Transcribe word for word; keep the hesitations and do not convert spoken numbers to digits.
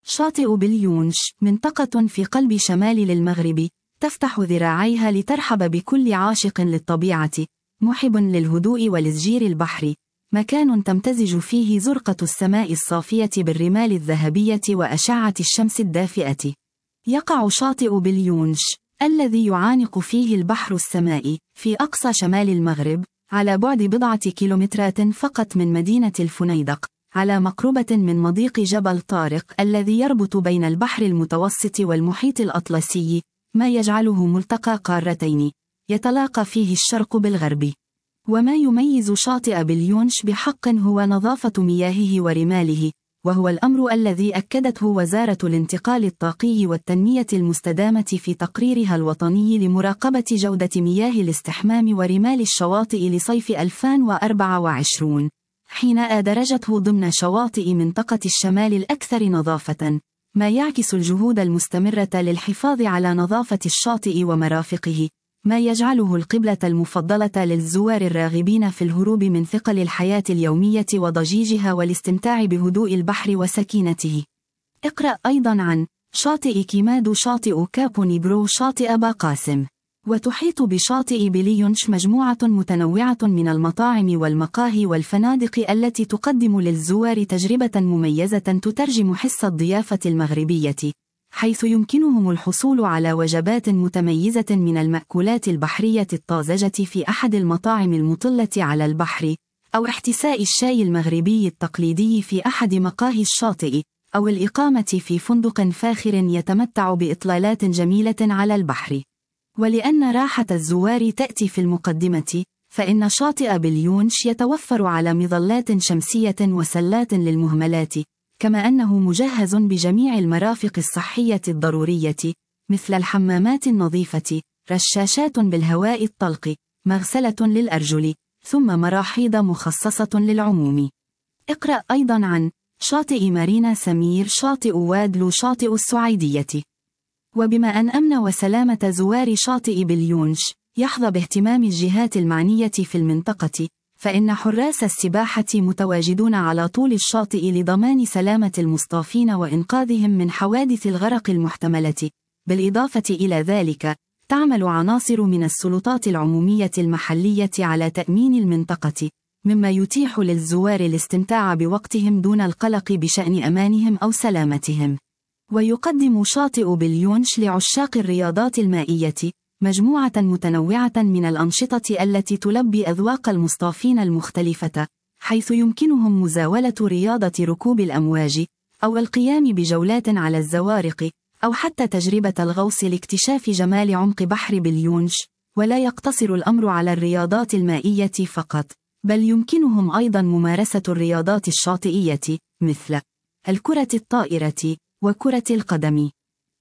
شاطئ بليونش منطقة في قلب شمال المغرب، تفتح ذراعيها لترحب بكل عاشق للطبيعة، محب للهدوء ولزجير البحر، مكان تمتزج فيه زرقة السماء الصافية بالرمال الذهبية وأشعة الشمس الدافئة. يقع شاطئ بليونش الذي يعانق فيه البحر السماء في أقصى شمال المغرب، على بعد بضعة كيلومترات فقط من مدينة الفنيدق، على مقربة من مضيق جبل طارق الذي يربط بين البحر المتوسط والمحيط الأطلسي، ما يجعله ملتقى قارتين يتلاقى فيه الشرق بالغرب. وما يميز شاطئ بليونش بحق هو نظافة مياهه ورماله، وهو الأمر الذي أكدته وزارة الانتقال الطاقي والتنمية المستدامة في تقريرها الوطني لمراقبة جودة مياه الاستحمام ورمال الشواطئ لصيف ألفين وأربعة وعشرين، حين أدرجته ضمن شواطئ منطقة الشمال الأكثر نظافة، ما يعكس الجهود المستمرة للحفاظ على نظافة الشاطئ ومرافقه، ما يجعله القبلة المفضلة للزوار الراغبين في الهروب من ثقل الحياة اليومية وضجيجها والاستمتاع بهدوء البحر وسكينته. اقرأ أيضا عن شاطئ كيمادو، شاطئ كابو نيبرو، شاطئ باقاسم. وتحيط بشاطئ بليونش مجموعة متنوعة من المطاعم والمقاهي والفنادق التي تقدم للزوار تجربة مميزة تترجم حس الضيافة المغربية، حيث يمكنهم الحصول على وجبات متميزة من المأكولات البحرية الطازجة في أحد المطاعم المطلة على البحر، أو احتساء الشاي المغربي التقليدي في أحد مقاهي الشاطئ، أو الإقامة في فندق فاخر يتمتع بإطلالات جميلة على البحر. ولأن راحة الزوار تأتي في المقدمة، فإن شاطئ بليونش يتوفر على مظلات شمسية وسلات للمهملات، كما أنه مجهز بجميع المرافق الصحية الضرورية، مثل الحمامات النظيفة، رشاشات بالهواء الطلق، مغسلة للأرجل، ثم مراحيض مخصصة للعموم. اقرأ أيضا عن شاطئ مارينا سمير، شاطئ وادلو، شاطئ السعيدية. وبما أن أمن وسلامة زوار شاطئ بليونش يحظى باهتمام الجهات المعنية في المنطقة، فإن حراس السباحة متواجدون على طول الشاطئ لضمان سلامة المصطافين وإنقاذهم من حوادث الغرق المحتملة. بالإضافة إلى ذلك، تعمل عناصر من السلطات العمومية المحلية على تأمين المنطقة، مما يتيح للزوار الاستمتاع بوقتهم دون القلق بشأن أمانهم أو سلامتهم. ويقدم شاطئ بليونش لعشاق الرياضات المائية مجموعة متنوعة من الأنشطة التي تلبي أذواق المصطافين المختلفة، حيث يمكنهم مزاولة رياضة ركوب الأمواج، أو القيام بجولات على الزوارق، أو حتى تجربة الغوص لاكتشاف جمال عمق بحر بليونش. ولا يقتصر الأمر على الرياضات المائية فقط، بل يمكنهم أيضا ممارسة الرياضات الشاطئية مثل الكرة الطائرة وكرة القدم.